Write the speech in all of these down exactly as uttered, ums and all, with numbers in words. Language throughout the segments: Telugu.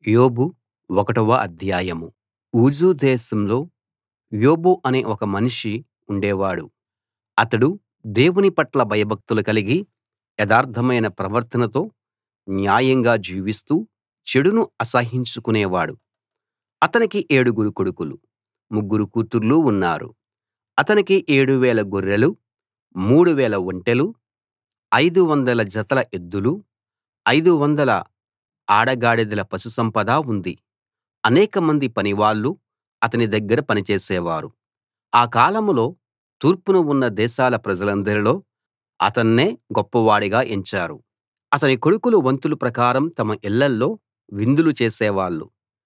యోబు ఒకటవ అధ్యాయం. ఊజు దేశంలో యోబు అనే ఒక మనిషి ఉండేవాడు. అతడు దేవుని పట్ల భయభక్తులు కలిగి యథార్థమైన ప్రవర్తనతో న్యాయంగా జీవిస్తూ చెడును అసహ్యించుకునేవాడు. అతనికి ఏడుగురు కొడుకులు, ముగ్గురు కూతుర్లు ఉన్నారు. అతనికి ఏడు వేల గొర్రెలు, మూడు వేల ఒంటెలు, ఐదు వందల జతల ఎద్దులు, ఐదు వందల ఆడగాడిదల పశుసంపద ఉంది. అనేకమంది పనివాళ్ళు అతని దగ్గర పనిచేసేవారు. ఆ కాలంలో తూర్పున ఉన్న దేశాల ప్రజలందరిలో అతన్నే గొప్పవాడిగా ఎంచారు. అతని కొడుకులు వంతుల ప్రకారం తమ ఇళ్ళల్లో విందులు చేసేవాళ్ళు.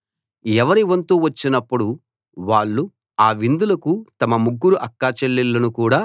ఎవరి వంతు వచ్చినప్పుడు వాళ్ళు ఆ విందులకు తమ ముగ్గురు అక్కచెల్లెళ్ళను కూడా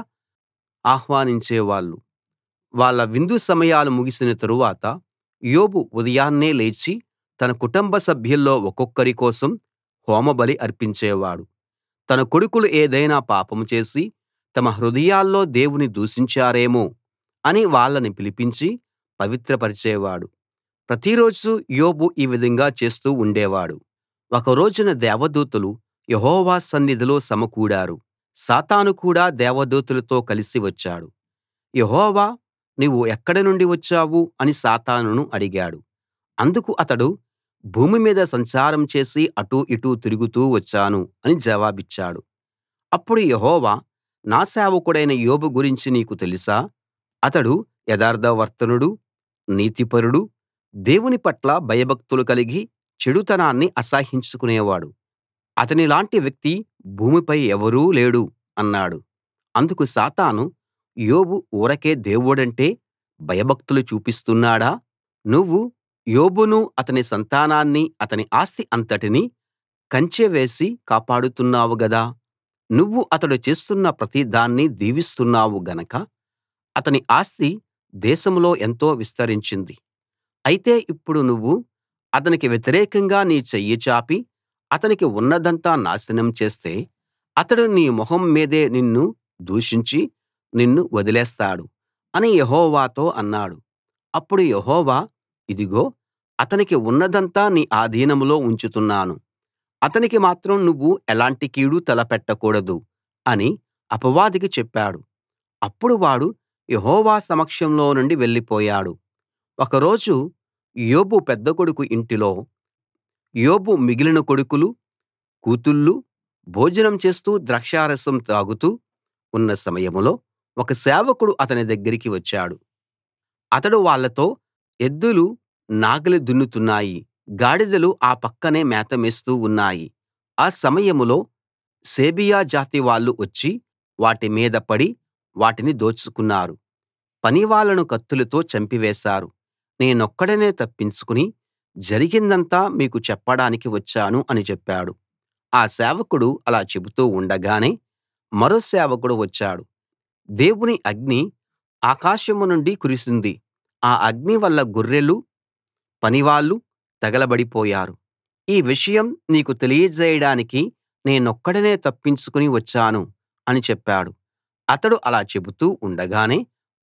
ఆహ్వానించేవాళ్ళు. వాళ్ళ విందు సమయాలు ముగిసిన తరువాత యోబు ఉదయాన్నే లేచి తన కుటుంబ సభ్యుల్లో ఒక్కొక్కరి కోసం హోమబలి అర్పించేవాడు. తన కొడుకులు ఏదైనా పాపం చేసి తమ హృదయాల్లో దేవుని దూషించారేమో అని వాళ్ళని పిలిపించి పవిత్రపరిచేవాడు. ప్రతిరోజూ యోబు ఈ విధంగా చేస్తూ ఉండేవాడు. ఒక రోజున దేవదూతలు యెహోవా సన్నిధిలో సమకూడారు. సాతాను కూడా దేవదూతలతో కలిసి వచ్చాడు. యెహోవా, నీవు ఎక్కడి నుండి వచ్చావు అని సాతానును అడిగాడు. అందుకు అతడు, భూమి మీద సంచారం చేసి అటూ ఇటూ తిరుగుతూ వచ్చాను అని జవాబిచ్చాడు. అప్పుడు యెహోవా, నా సేవకుడైన యోబు గురించి నీకు తెలుసా? అతడు యథార్థవర్తనుడు, నీతిపరుడు, దేవుని పట్ల భయభక్తులు కలిగి చెడుతనాన్ని అసహ్యించుకునేవాడు. అతనిలాంటి వ్యక్తి భూమిపై ఎవరూ లేడు అన్నాడు. అందుకు సాతాను, యోబు ఊరకే దేవుడంటే భయభక్తులు చూపిస్తున్నాడా? నువ్వు యోబును, అతని సంతానాన్ని, అతని ఆస్తి అంతటినీ కంచె వేసి కాపాడుతున్నావు గదా! నువ్వు అతడు చేస్తున్న ప్రతి దాన్నీ దీవిస్తున్నావు గనక అతని ఆస్తి దేశంలో ఎంతో విస్తరించింది. అయితే ఇప్పుడు నువ్వు అతనికి వ్యతిరేకంగా నీ చెయ్యి చాపి అతనికి ఉన్నదంతా నాశనం చేస్తే అతడు నీ మొహం మీదే నిన్ను దూషించి నిన్ను వదిలేస్తాడు అని యెహోవాతో అన్నాడు. అప్పుడు యెహోవా, ఇదిగో, అతనికి ఉన్నదంతా నీ ఆధీనంలో ఉంచుతున్నాను. అతనికి మాత్రం నువ్వు ఎలాంటి కీడు తలపెట్టకూడదు అని అపవాదికి చెప్పాడు. అప్పుడు వాడు యెహోవా సమక్షంలో నుండి వెళ్ళిపోయాడు. ఒకరోజు యోబు పెద్ద కొడుకు ఇంటిలో యోబు మిగిలిన కొడుకులు, కూతుళ్ళు భోజనం చేస్తూ ద్రాక్షారసం తాగుతూ ఉన్న సమయంలో ఒక సేవకుడు అతని దగ్గరికి వచ్చాడు. అతడు వాళ్ళతో, ఎద్దులు నాగలి దున్నుతున్నాయి, గాడిదలు ఆ పక్కనే మేత మేస్తూ ఉన్నాయి. ఆ సమయంలో సేబియా జాతి వాళ్ళు వచ్చి వాటి మీద పడి వాటిని దోచుకున్నారు. పనివాళ్ళను కత్తులతో చంపివేశారు. నేనొక్కడినే తప్పించుకుని జరిగిందంతా మీకు చెప్పడానికి వచ్చాను అని చెప్పాడు. ఆ సేవకుడు అలా చెబుతూ ఉండగానే మరో సేవకుడు వచ్చాడు. దేవుని అగ్ని ఆకాశం నుండి కురిసింది. ఆ అగ్ని వల్ల గొర్రెలు, పనివాళ్ళు తగలబడిపోయారు. ఈ విషయం నీకు తెలియజేయడానికి నేనొక్కడినే తప్పించుకుని వచ్చాను అని చెప్పాడు. అతడు అలా చెబుతూ ఉండగానే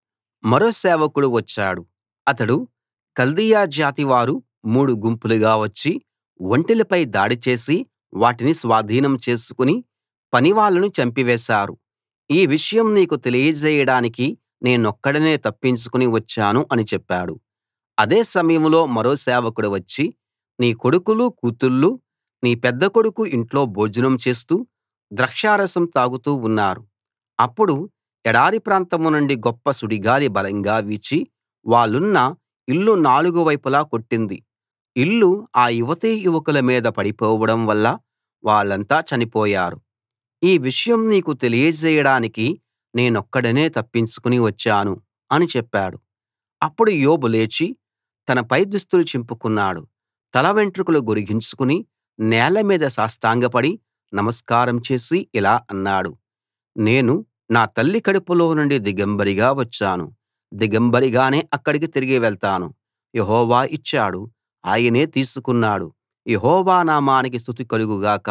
మరో సేవకుడు వచ్చాడు. అతడు, కల్దీయ జాతి వారు మూడు గుంపులుగా వచ్చి ఒంటెలపై దాడి చేసి వాటిని స్వాధీనం చేసుకుని పనివాళ్ళను చంపివేశారు. ఈ విషయం నీకు తెలియజేయడానికి నేనొక్కడినే తప్పించుకుని వచ్చాను అని చెప్పాడు. అదే సమయంలో మరో సేవకుడు వచ్చి, నీ కొడుకులు, కూతుళ్ళు నీ పెద్ద కొడుకు ఇంట్లో భోజనం చేస్తూ ద్రాక్షారసం తాగుతూ ఉన్నారు. అప్పుడు ఎడారి ప్రాంతం నుండి గొప్ప సుడిగాలి బలంగా వీచి వాళ్ళున్న ఇల్లు నాలుగు వైపులా కొట్టింది. ఇల్లు ఆ యువతీ యువకుల మీద పడిపోవడం వల్ల వాళ్ళంతా చనిపోయారు. ఈ విషయం నీకు తెలియజేయడానికి నేనొక్కడినే తప్పించుకుని వచ్చాను అని చెప్పాడు. అప్పుడు యోబు లేచి తన పైదుస్తులు చింపుకున్నాడు. తల వెంట్రుకలు గొరిగించుకుని నేల మీద సాష్టాంగపడి నమస్కారం చేసి ఇలా అన్నాడు, నేను నా తల్లి కడుపులో నుండి దిగంబరిగా వచ్చాను. దిగంబరిగానే అక్కడికి తిరిగి వెళ్తాను. యెహోవా ఇచ్చాడు, ఆయనే తీసుకున్నాడు. యెహోవా నామానికి స్తుతి కలుగు గాక.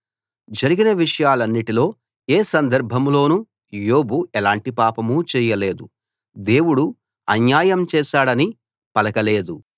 జరిగిన విషయాలన్నిటిలో ఏ సందర్భంలోనూ యోబు ఎలాంటి పాపమూ చేయలేదు. దేవుడు అన్యాయం చేశాడని పలకలేదు.